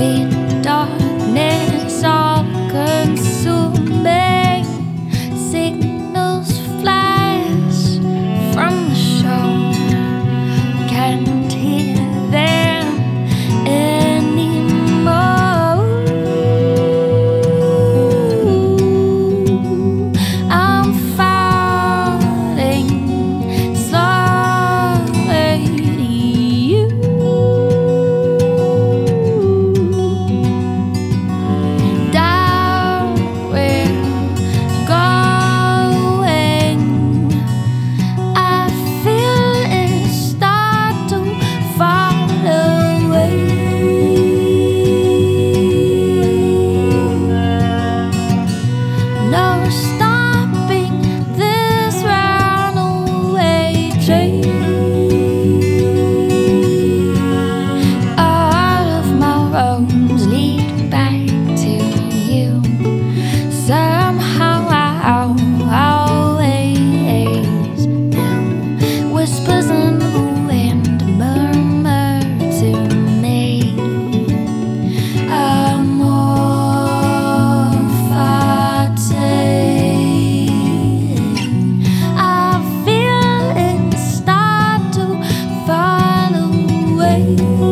sweet darkness, all consuming signals flash from the shore. Can't hear them anymore. I'm falling slowly to you. Down we're going. I feel it start to fall away. No stopping this runaway train. All of my roads lead back to you. Somehow I always am. Whispers in the wind murmur to me. Amor fati. I feel it start to fall away.